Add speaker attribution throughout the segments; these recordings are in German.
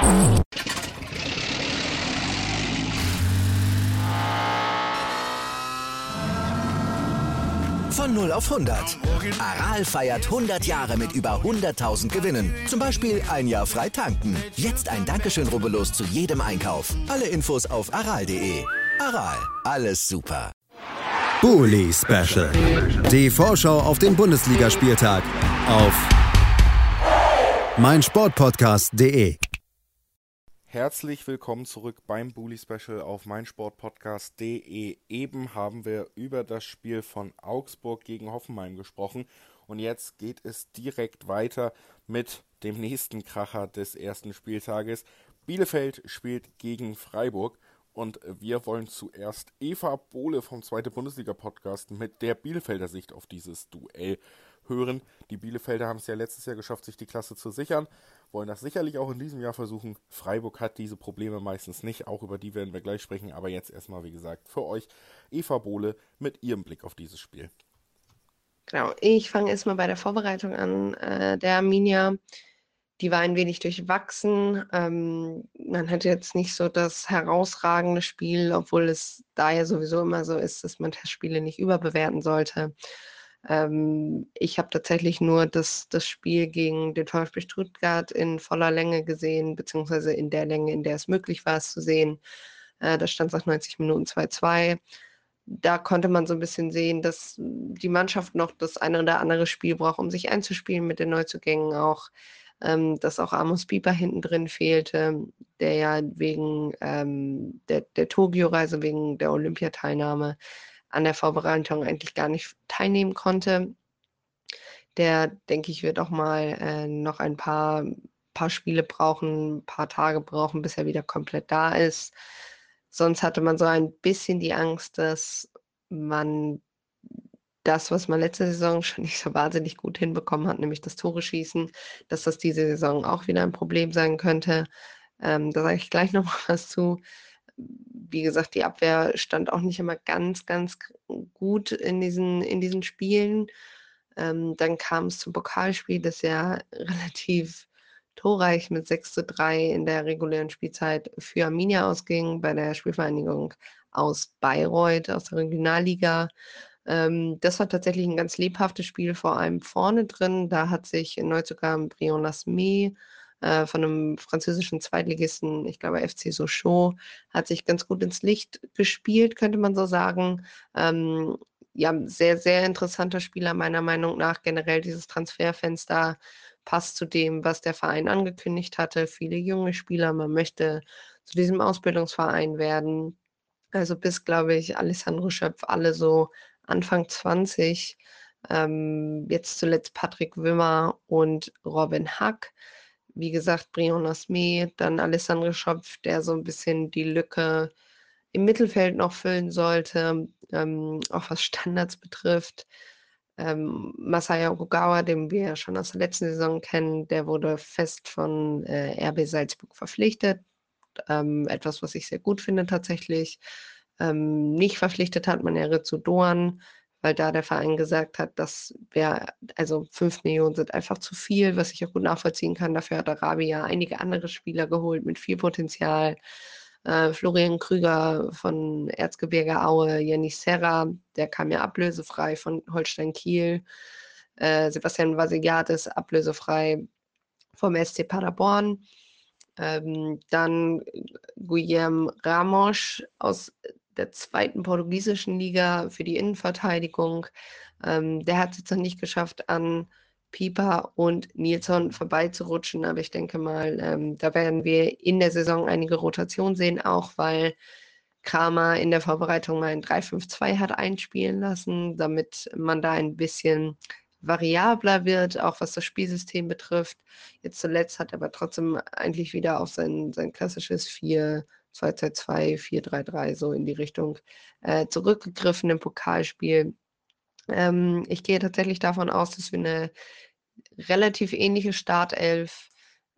Speaker 1: Von 0 auf 100. Aral feiert 100 Jahre mit über 100.000 Gewinnen. Zum Beispiel ein Jahr frei tanken. Jetzt ein Dankeschön, rubbellos zu jedem Einkauf. Alle Infos auf aral.de. Aral, alles super.
Speaker 2: Bully Special. Die Vorschau auf den Bundesligaspieltag auf meinsportpodcast.de.
Speaker 3: Herzlich willkommen zurück beim Bully Special auf meinsportpodcast.de. Eben haben wir über das Spiel von Augsburg gegen Hoffenheim gesprochen und jetzt geht es direkt weiter mit dem nächsten Kracher des ersten Spieltages. Bielefeld spielt gegen Freiburg und wir wollen zuerst Eva Bohle vom Zweite Bundesliga-Podcast mit der Bielefelder Sicht auf dieses Duell hören. Die Bielefelder haben es ja letztes Jahr geschafft, sich die Klasse zu sichern, wollen das sicherlich auch in diesem Jahr versuchen. Freiburg hat diese Probleme meistens nicht, auch über die werden wir gleich sprechen, aber jetzt erstmal, wie gesagt, für euch Eva Bohle mit ihrem Blick auf dieses Spiel.
Speaker 4: Genau, ich fange erstmal bei der Vorbereitung an. Der Arminia, die war ein wenig durchwachsen. Man hatte jetzt nicht so das herausragende Spiel, obwohl es da ja sowieso immer so ist, dass man Testspiele nicht überbewerten sollte. Ich habe tatsächlich nur das Spiel gegen den VfB Stuttgart in voller Länge gesehen, beziehungsweise in der Länge, in der es möglich war, es zu sehen. Da stand es nach 90 Minuten 2:2. Da konnte man so ein bisschen sehen, dass die Mannschaft noch das eine oder andere Spiel braucht, um sich einzuspielen mit den Neuzugängen auch. Dass auch Amos Pieper hinten drin fehlte, der ja wegen der Tokio-Reise, wegen der Olympiateilnahme an der Vorbereitung eigentlich gar nicht teilnehmen konnte. Der, denke ich, wird auch mal noch ein paar Spiele brauchen, ein paar Tage brauchen, bis er wieder komplett da ist. Sonst hatte man so ein bisschen die Angst, dass man das, was man letzte Saison schon nicht so wahnsinnig gut hinbekommen hat, nämlich das Tore schießen, dass das diese Saison auch wieder ein Problem sein könnte. Da sage ich gleich noch mal was zu. Wie gesagt, die Abwehr stand auch nicht immer ganz, ganz gut in diesen Spielen. Dann kam es zum Pokalspiel, das ja relativ torreich mit 6:3 in der regulären Spielzeit für Arminia ausging, bei der Spielvereinigung aus Bayreuth, aus der Regionalliga. Das war tatsächlich ein ganz lebhaftes Spiel, vor allem vorne drin. Da hat sich Neuzugang Brion Lasme von einem französischen Zweitligisten, ich glaube FC Sochaux, hat sich ganz gut ins Licht gespielt, könnte man so sagen. Ja, sehr, sehr interessanter Spieler meiner Meinung nach. Generell dieses Transferfenster passt zu dem, was der Verein angekündigt hatte. Viele junge Spieler, man möchte zu diesem Ausbildungsverein werden. Also bis, glaube ich, Alessandro Schöpf, alle so Anfang 20. Jetzt zuletzt Patrick Wimmer und Robin Hack. Wie gesagt, Brion Lasme, dann Alessandro Schöpf, der so ein bisschen die Lücke im Mittelfeld noch füllen sollte, auch was Standards betrifft. Masaya Okugawa, den wir ja schon aus der letzten Saison kennen, der wurde fest von RB Salzburg verpflichtet. Etwas, was ich sehr gut finde tatsächlich. Nicht verpflichtet hat man Ritsu Doan, weil da der Verein gesagt hat, also 5 Millionen sind einfach zu viel, was ich auch gut nachvollziehen kann. Dafür hat Arabi ja einige andere Spieler geholt mit viel Potenzial. Florian Krüger von Erzgebirge Aue, Jenny Serra, der kam ja ablösefrei von Holstein Kiel. Sebastian Vasilladis ablösefrei vom SC Paderborn. Dann Guilherme Ramos aus der zweiten portugiesischen Liga für die Innenverteidigung. Der hat es jetzt noch nicht geschafft, an Pieper und Nilsson vorbeizurutschen, aber ich denke mal, da werden wir in der Saison einige Rotationen sehen, auch weil Kramer in der Vorbereitung mal ein 3-5-2 hat einspielen lassen, damit man da ein bisschen variabler wird, auch was das Spielsystem betrifft. Jetzt zuletzt hat er aber trotzdem eigentlich wieder auf sein klassisches 4-2-2-2, 4-3-3 so in die Richtung zurückgegriffen im Pokalspiel. Ich gehe tatsächlich davon aus, dass wir eine relativ ähnliche Startelf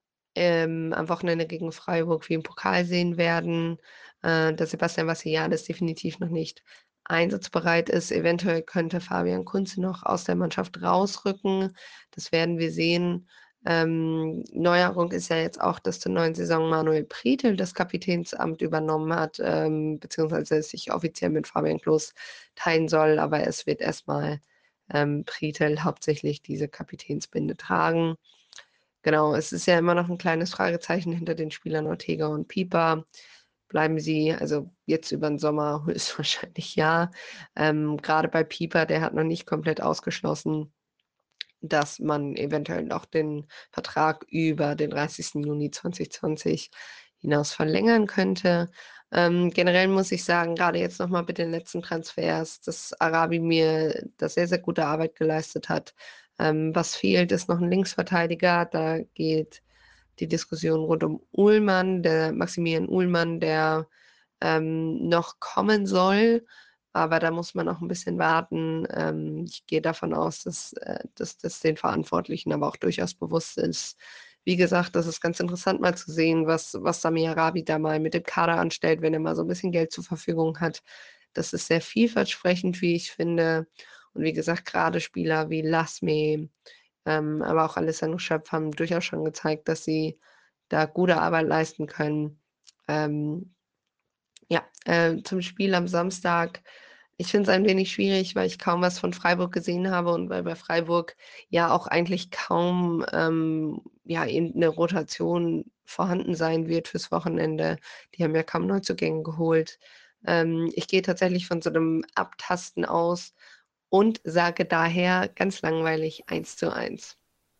Speaker 4: am Wochenende gegen Freiburg wie im Pokal sehen werden. Dass Sebastian Vasilladis definitiv noch nicht einsatzbereit ist. Eventuell könnte Fabian Kunze noch aus der Mannschaft rausrücken. Das werden wir sehen. Neuerung ist ja jetzt auch, dass zur neuen Saison Manuel Prietl das Kapitänsamt übernommen hat, beziehungsweise es sich offiziell mit Fabian Klos teilen soll, aber es wird erstmal Prietl hauptsächlich diese Kapitänsbinde tragen. Genau, es ist ja immer noch ein kleines Fragezeichen hinter den Spielern Ortega und Pieper. Bleiben sie, also jetzt über den Sommer höchstwahrscheinlich ja. Gerade bei Pieper, der hat noch nicht komplett ausgeschlossen, dass man eventuell noch den Vertrag über den 30. Juni 2020 hinaus verlängern könnte. Generell muss ich sagen, gerade jetzt nochmal mit den letzten Transfers, dass Arabi mir da sehr, sehr gute Arbeit geleistet hat. Was fehlt, ist noch ein Linksverteidiger. Da geht die Diskussion rund um Uhlmann, der Maximilian Uhlmann, der noch kommen soll. Aber da muss man auch ein bisschen warten. Ich gehe davon aus, dass das den Verantwortlichen aber auch durchaus bewusst ist. Wie gesagt, das ist ganz interessant mal zu sehen, was Sami Arabi da mal mit dem Kader anstellt, wenn er mal so ein bisschen Geld zur Verfügung hat. Das ist sehr vielversprechend, wie ich finde. Und wie gesagt, gerade Spieler wie Lasme, aber auch Alessandro Schöpf haben durchaus schon gezeigt, dass sie da gute Arbeit leisten können. Ähm, ja, zum Spiel am Samstag. Ich finde es ein wenig schwierig, weil ich kaum was von Freiburg gesehen habe und weil bei Freiburg ja auch eigentlich kaum ja, eben eine Rotation vorhanden sein wird fürs Wochenende. Die haben ja kaum Neuzugänge geholt. Ich gehe tatsächlich von so einem Abtasten aus und sage daher ganz langweilig 1:1.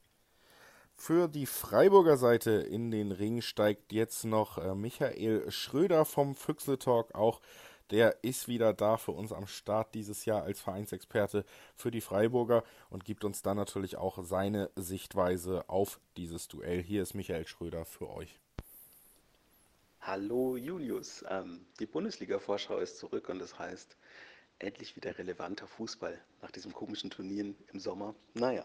Speaker 3: Für die Freiburger Seite in den Ring steigt jetzt noch Michael Schröder vom Füchsle Talk. Auch der ist wieder da für uns am Start dieses Jahr als Vereinsexperte für die Freiburger und gibt uns dann natürlich auch seine Sichtweise auf dieses Duell. Hier ist Michael Schröder für euch.
Speaker 5: Hallo Julius, die Bundesliga-Vorschau ist zurück und das heißt endlich wieder relevanter Fußball nach diesen komischen Turnieren im Sommer. Naja,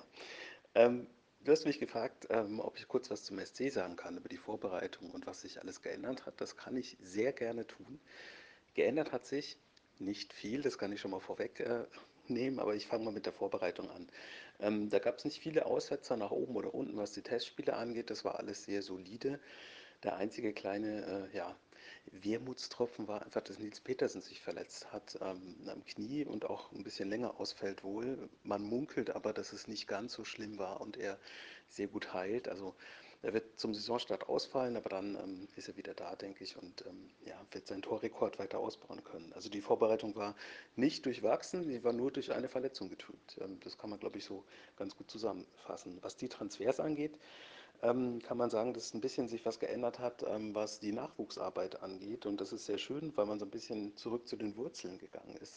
Speaker 5: du hast mich gefragt, ob ich kurz was zum SC sagen kann über die Vorbereitung und was sich alles geändert hat. Das kann ich sehr gerne tun. Geändert hat sich nicht viel, das kann ich schon mal vorweg nehmen, aber ich fange mal mit der Vorbereitung an. Da gab es nicht viele Aussetzer nach oben oder unten, was die Testspiele angeht. Das war alles sehr solide. Der einzige kleine ja, Wermutstropfen war einfach, dass Nils Petersen sich verletzt hat am Knie und auch ein bisschen länger ausfällt wohl. Man munkelt aber, dass es nicht ganz so schlimm war und er sehr gut heilt. Also er wird zum Saisonstart ausfallen, aber dann ist er wieder da, denke ich, und ja, wird seinen Torrekord weiter ausbauen können. Also die Vorbereitung war nicht durchwachsen, sie war nur durch eine Verletzung getrübt. Das kann man, glaube ich, so ganz gut zusammenfassen. Was die Transfers angeht, kann man sagen, dass ein bisschen sich was geändert hat, was die Nachwuchsarbeit angeht. Und das ist sehr schön, weil man so ein bisschen zurück zu den Wurzeln gegangen ist.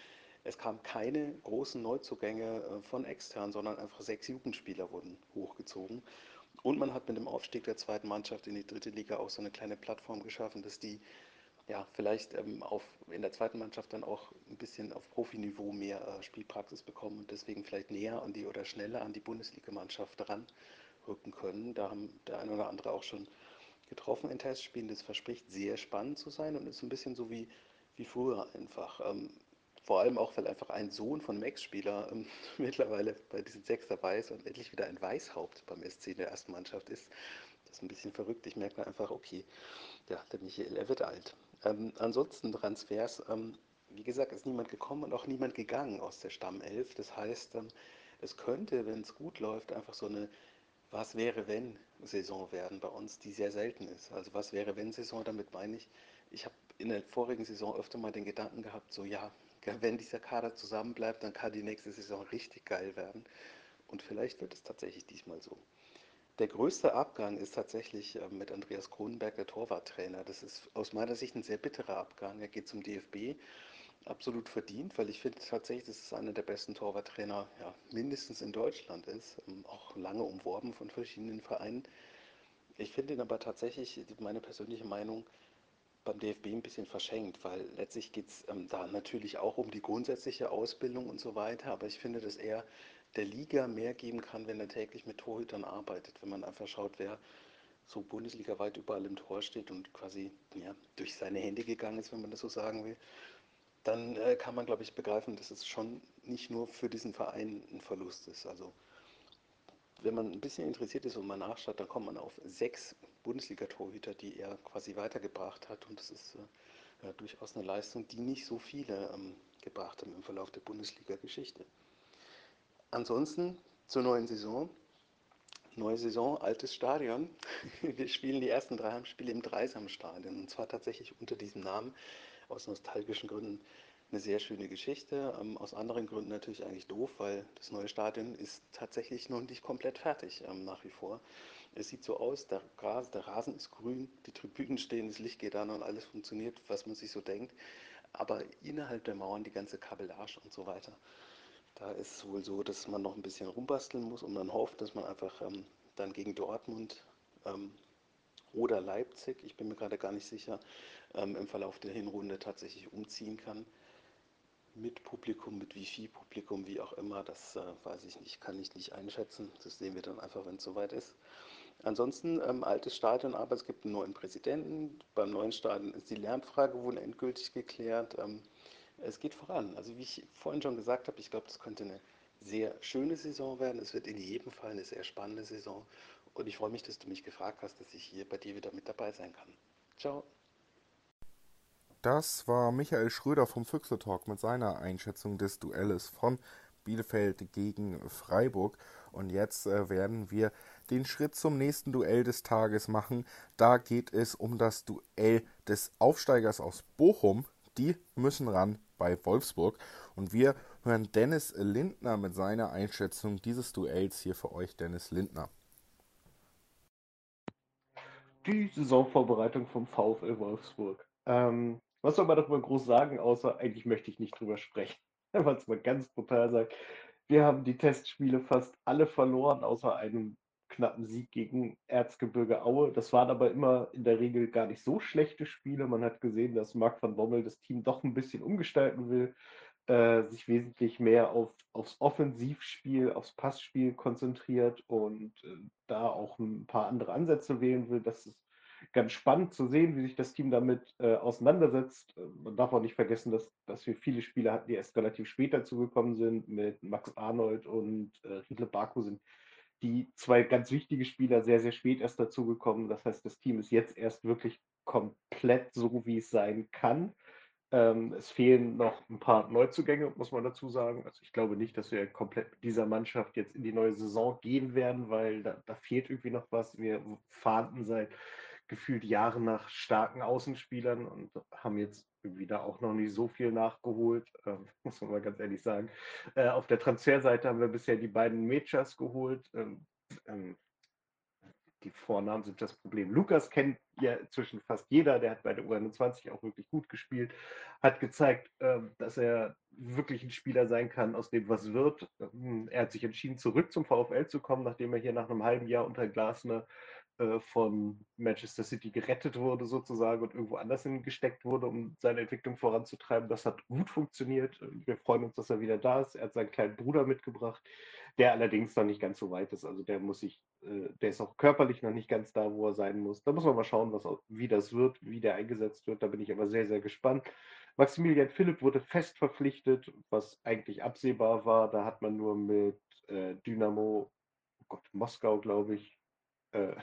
Speaker 5: Es kamen keine großen Neuzugänge von extern, sondern einfach 6 Jugendspieler wurden hochgezogen. Und man hat mit dem Aufstieg der zweiten Mannschaft in die dritte Liga auch so eine kleine Plattform geschaffen, dass die ja, vielleicht in der zweiten Mannschaft dann auch ein bisschen auf Profiniveau mehr Spielpraxis bekommen und deswegen vielleicht näher an die oder schneller an die Bundesligamannschaft ranrücken können. Da haben der eine oder andere auch schon getroffen in Testspielen. Das verspricht sehr spannend zu sein und ist ein bisschen so wie früher einfach. Vor allem auch, weil einfach ein Sohn von einem Ex-Spieler mittlerweile bei diesen Sechs dabei ist und endlich wieder ein Weißhaupt beim SC in der ersten Mannschaft ist. Das ist ein bisschen verrückt. Ich merke dann einfach, okay, ja, der Michael, er wird alt. Ansonsten Transfers, wie gesagt, ist niemand gekommen und auch niemand gegangen aus der Stammelf. Das heißt, es könnte, wenn es gut läuft, einfach so eine Was wäre wenn Saison werden bei uns, die sehr selten ist. Also was wäre wenn Saison, damit meine ich, ich habe in der vorigen Saison öfter mal den Gedanken gehabt, so ja, wenn dieser Kader zusammenbleibt, dann kann die nächste Saison richtig geil werden. Und vielleicht wird es tatsächlich diesmal so. Der größte Abgang ist tatsächlich mit Andreas Kronenberg, der Torwarttrainer. Das ist aus meiner Sicht ein sehr bitterer Abgang. Er geht zum DFB, absolut verdient, weil ich finde tatsächlich, dass es einer der besten Torwarttrainer, ja, mindestens in Deutschland ist. Auch lange umworben von verschiedenen Vereinen. Ich finde ihn aber tatsächlich, meine persönliche Meinung, beim DFB ein bisschen verschenkt, weil letztlich geht es da natürlich auch um die grundsätzliche Ausbildung und so weiter, aber ich finde, dass er der Liga mehr geben kann, wenn er täglich mit Torhütern arbeitet, wenn man einfach schaut, wer so bundesligaweit überall im Tor steht und quasi ja, durch seine Hände gegangen ist, wenn man das so sagen will, dann kann man, glaube ich, begreifen, dass es schon nicht nur für diesen Verein ein Verlust ist. Also wenn man ein bisschen interessiert ist und mal nachschaut, dann kommt man auf 6 Bundesliga-Torhüter, die er quasi weitergebracht hat. Und das ist ja, durchaus eine Leistung, die nicht so viele gebracht haben im Verlauf der Bundesliga-Geschichte. Ansonsten zur neuen Saison. Neue Saison, altes Stadion. Wir spielen die ersten 3 Heimspiele im Dreisamstadion. Und zwar tatsächlich unter diesem Namen, aus nostalgischen Gründen eine sehr schöne Geschichte. Aus anderen Gründen natürlich eigentlich doof, weil das neue Stadion ist tatsächlich noch nicht komplett fertig nach wie vor. Es sieht so aus, der Rasen ist grün, die Tribünen stehen, das Licht geht an und alles funktioniert, was man sich so denkt. Aber innerhalb der Mauern die ganze Kabellage und so weiter. Da ist es wohl so, dass man noch ein bisschen rumbasteln muss und man hofft, dass man einfach dann gegen Dortmund oder Leipzig, ich bin mir gerade gar nicht sicher, im Verlauf der Hinrunde tatsächlich umziehen kann. Mit Publikum, mit wie viel Publikum, wie auch immer, das weiß ich nicht, kann ich nicht einschätzen. Das sehen wir dann einfach, wenn es soweit ist. Ansonsten altes Stadion, aber es gibt einen neuen Präsidenten. Beim neuen Stadion ist die Lärmfrage wohl endgültig geklärt. Es geht voran. Also wie ich vorhin schon gesagt habe, ich glaube, das könnte eine sehr schöne Saison werden. Es wird in jedem Fall eine sehr spannende Saison. Und ich freue mich, dass du mich gefragt hast, dass ich hier bei dir wieder mit dabei sein kann. Ciao.
Speaker 3: Das war Michael Schröder vom Füchse Talk mit seiner Einschätzung des Duelles von Bielefeld gegen Freiburg. Und jetzt werden wir den Schritt zum nächsten Duell des Tages machen. Da geht es um das Duell des Aufsteigers aus Bochum. Die müssen ran bei Wolfsburg. Und wir hören Dennis Lindner mit seiner Einschätzung dieses Duells hier für euch. Dennis Lindner.
Speaker 6: Die Saisonvorbereitung vom VfL Wolfsburg. Was soll man darüber groß sagen, außer eigentlich möchte ich nicht drüber sprechen. Wenn man es mal ganz brutal sagt. Wir haben die Testspiele fast alle verloren, außer einem knappen Sieg gegen Erzgebirge Aue. Das waren aber immer in der Regel gar nicht so schlechte Spiele. Man hat gesehen, dass Marc van Bommel das Team doch ein bisschen umgestalten will, sich wesentlich mehr aufs Offensivspiel, aufs Passspiel konzentriert und da auch ein paar andere Ansätze wählen will. Das ist ganz spannend zu sehen, wie sich das Team damit auseinandersetzt. Man darf auch nicht vergessen, dass wir viele Spieler hatten, die erst relativ spät dazugekommen sind. Mit Max Arnold und Riedle Baku sind die 2 ganz wichtige Spieler sehr, sehr spät erst dazugekommen. Das heißt, das Team ist jetzt erst wirklich komplett so, wie es sein kann. Es fehlen noch ein paar Neuzugänge, muss man dazu sagen. Also ich glaube nicht, dass wir komplett mit dieser Mannschaft jetzt in die neue Saison gehen werden, weil da fehlt irgendwie noch was. Wir fahnden seit gefühlt Jahren nach starken Außenspielern und haben jetzt irgendwie da auch noch nicht so viel nachgeholt, muss man mal ganz ehrlich sagen. Auf der Transferseite haben wir bisher die beiden Mechas geholt. Ähm, die Vornamen sind das Problem. Lukas kennt ja inzwischen fast jeder, der hat bei der U21 auch wirklich gut gespielt, hat gezeigt, dass er wirklich ein Spieler sein kann, aus dem was wird. Er hat sich entschieden, zurück zum VfL zu kommen, nachdem er hier nach einem halben Jahr unter Glasner von Manchester City gerettet wurde sozusagen und irgendwo anders hingesteckt wurde, um seine Entwicklung voranzutreiben. Das hat gut funktioniert. Wir freuen uns, dass er wieder da ist. Er hat seinen kleinen Bruder mitgebracht, der allerdings noch nicht ganz so weit ist. Also der ist auch körperlich noch nicht ganz da, wo er sein muss. Da muss man mal schauen, wie das wird, wie der eingesetzt wird. Da bin ich aber sehr, sehr gespannt. Maximilian Philipp wurde fest verpflichtet, was eigentlich absehbar war. Da hat man nur mit Dynamo, oh Gott, Moskau, glaube ich, äh,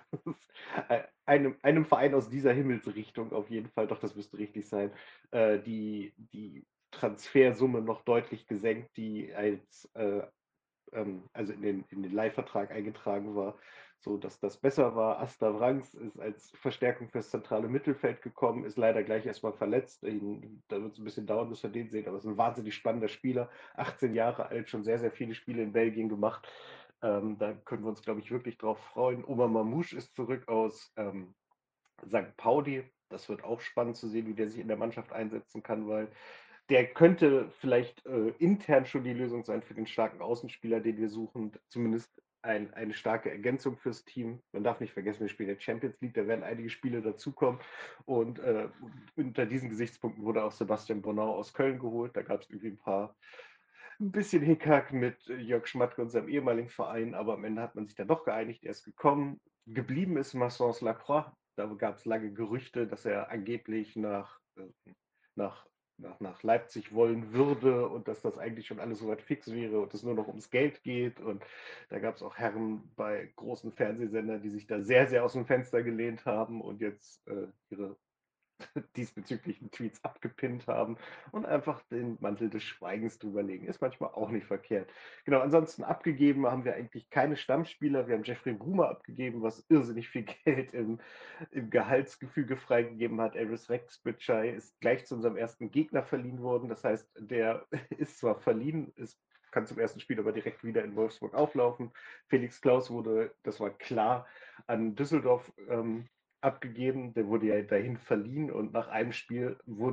Speaker 6: einem Verein aus dieser Himmelsrichtung auf jeden Fall, doch das müsste richtig sein, die Transfersumme noch deutlich gesenkt, die also in den Leihvertrag eingetragen war, so dass das besser war. Asta Wrangs ist als Verstärkung fürs zentrale Mittelfeld gekommen, ist leider gleich erstmal verletzt. Da wird es ein bisschen dauern, bis wir den sehen, aber ist ein wahnsinnig spannender Spieler. 18 Jahre alt, schon sehr, sehr viele Spiele in Belgien gemacht. Da können wir uns, glaube ich, wirklich drauf freuen. Omar Mamouche ist zurück aus St. Pauli. Das wird auch spannend zu sehen, wie der sich in der Mannschaft einsetzen kann, weil der könnte vielleicht intern schon die Lösung sein für den starken Außenspieler, den wir suchen. Zumindest eine starke Ergänzung fürs Team. Man darf nicht vergessen, wir spielen in der Champions League, da werden einige Spiele dazukommen. Und unter diesen Gesichtspunkten wurde auch Sebastian Bonau aus Köln geholt. Da gab es irgendwie ein bisschen Hickhack mit Jörg Schmatke und seinem ehemaligen Verein, aber am Ende hat man sich dann doch geeinigt, er ist gekommen. Geblieben ist Maxence Lacroix. Da gab es lange Gerüchte, dass er angeblich nach nach Leipzig wollen würde und dass das eigentlich schon alles soweit fix wäre und es nur noch ums Geld geht. Und da gab es auch Herren bei großen Fernsehsendern, die sich da sehr, sehr aus dem Fenster gelehnt haben und jetzt ihre diesbezüglichen Tweets abgepinnt haben und einfach den Mantel des Schweigens drüber legen. Ist manchmal auch nicht verkehrt. Genau, ansonsten abgegeben haben wir eigentlich keine Stammspieler. Wir haben Jeffrey Brumer abgegeben, was irrsinnig viel Geld im Gehaltsgefüge freigegeben hat. Elvis Rex-Bitschei ist gleich zu unserem ersten Gegner verliehen worden. Das heißt, der ist zwar verliehen, kann zum ersten Spiel aber direkt wieder in Wolfsburg auflaufen. Felix Klaus wurde, das war klar, an Düsseldorf abgegeben, der wurde ja dahin verliehen und nach einem Spiel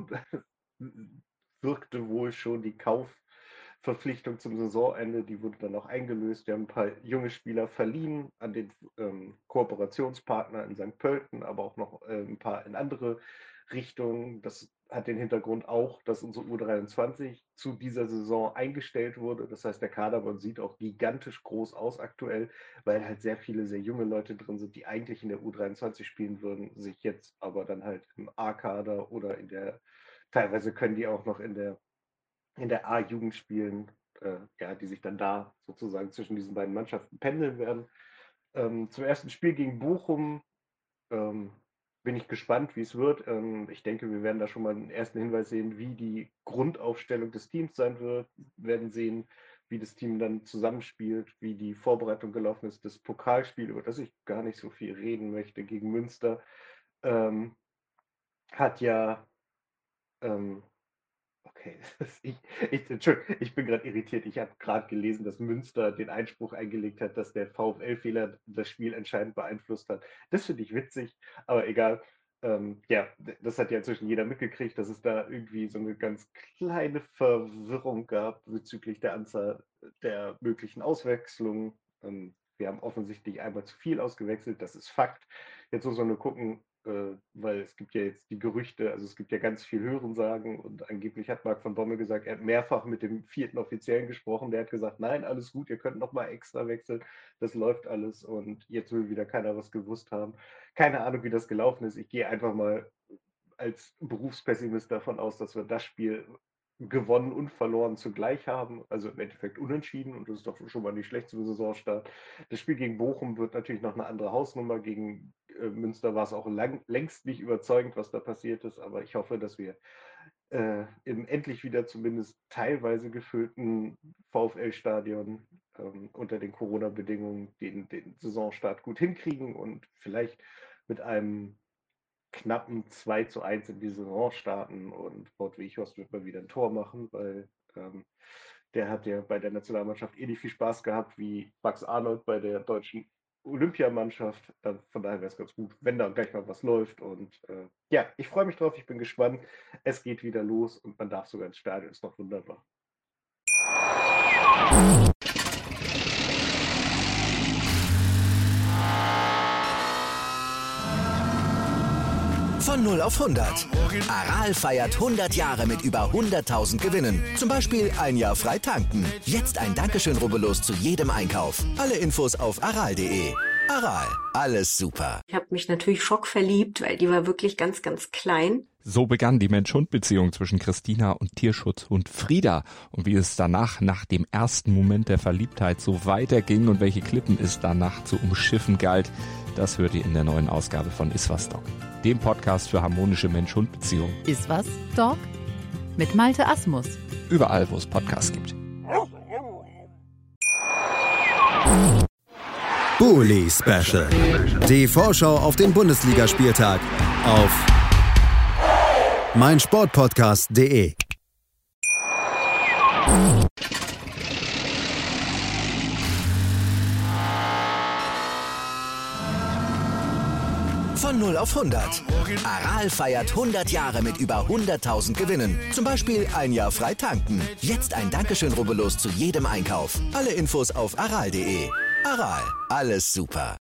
Speaker 6: wirkte wohl schon die Kaufverpflichtung zum Saisonende, die wurde dann auch eingelöst. Wir haben ein paar junge Spieler verliehen an den Kooperationspartner in St. Pölten, aber auch noch ein paar in andere Richtungen. Das hat den Hintergrund auch, dass unsere U23 zu dieser Saison eingestellt wurde. Das heißt, der Kader sieht auch gigantisch groß aus aktuell, weil halt sehr viele sehr junge Leute drin sind, die eigentlich in der U23 spielen würden, sich jetzt aber dann halt im A-Kader oder teilweise können die auch noch in der A-Jugend spielen, die sich dann da sozusagen zwischen diesen beiden Mannschaften pendeln werden. Zum ersten Spiel gegen Bochum bin ich gespannt, wie es wird. Ich denke, wir werden da schon mal einen ersten Hinweis sehen, wie die Grundaufstellung des Teams sein wird. Wir werden sehen, wie das Team dann zusammenspielt, wie die Vorbereitung gelaufen ist. Das Pokalspiel, über das ich gar nicht so viel reden möchte, gegen Münster, hat ja... Okay, Entschuldigung, ich bin gerade irritiert. Ich habe gerade gelesen, dass Münster den Einspruch eingelegt hat, dass der VfL-Fehler das Spiel entscheidend beeinflusst hat. Das finde ich witzig, aber egal. Das hat ja inzwischen jeder mitgekriegt, dass es da irgendwie so eine ganz kleine Verwirrung gab bezüglich der Anzahl der möglichen Auswechslungen. Wir haben offensichtlich einmal zu viel ausgewechselt, das ist Fakt. Jetzt muss man nur gucken, weil es gibt ja jetzt die Gerüchte, also es gibt ja ganz viel Hörensagen und angeblich hat Marc von Bommel gesagt, er hat mehrfach mit dem 4. Offiziellen gesprochen, der hat gesagt, nein, alles gut, ihr könnt nochmal extra wechseln, das läuft alles und jetzt will wieder keiner was gewusst haben. Keine Ahnung, wie das gelaufen ist, ich gehe einfach mal als Berufspessimist davon aus, dass wir das Spiel gewonnen und verloren zugleich haben, also im Endeffekt unentschieden und das ist doch schon mal nicht schlecht zum Saisonstart. Das Spiel gegen Bochum wird natürlich noch eine andere Hausnummer, gegen Münster war es auch längst nicht überzeugend, was da passiert ist, aber ich hoffe, dass wir im endlich wieder zumindest teilweise gefüllten VfL-Stadion unter den Corona-Bedingungen den Saisonstart gut hinkriegen und vielleicht mit einem knappen 2:1 in die Saison starten und Wout Weghorst wird mal wieder ein Tor machen, weil der hat ja bei der Nationalmannschaft ähnlich viel Spaß gehabt wie Max Arnold bei der deutschen Olympiamannschaft. Von daher wäre es ganz gut, wenn da gleich mal was läuft. Und ich freue mich drauf, ich bin gespannt. Es geht wieder los und man darf sogar ins Stadion, ist doch wunderbar.
Speaker 1: Von 0 auf 100. Aral feiert 100 Jahre mit über 100.000 Gewinnen. Zum Beispiel ein Jahr frei tanken. Jetzt ein Dankeschön, rubbellos zu jedem Einkauf. Alle Infos auf aral.de. Aral, alles super.
Speaker 7: Ich habe mich natürlich schockverliebt, weil die war wirklich ganz, ganz klein.
Speaker 8: So begann die Mensch-Hund-Beziehung zwischen Christina und Tierschutzhund Frieda. Und wie es danach, nach dem ersten Moment der Verliebtheit, so weiterging und welche Klippen es danach zu umschiffen galt, das hört ihr in der neuen Ausgabe von Iswas Dog, dem Podcast für harmonische Mensch-Hund-Beziehungen.
Speaker 9: Iswas Dog mit Malte Asmus.
Speaker 8: Überall, wo es Podcasts gibt.
Speaker 2: Bully Special. Die Vorschau auf den Bundesligaspieltag auf meinsportpodcast.de.
Speaker 1: Von 0 auf 100. Aral feiert 100 Jahre mit über 100.000 Gewinnen. Zum Beispiel ein Jahr frei tanken. Jetzt ein Dankeschön, rubbellos zu jedem Einkauf. Alle Infos auf aral.de. Aral, alles super.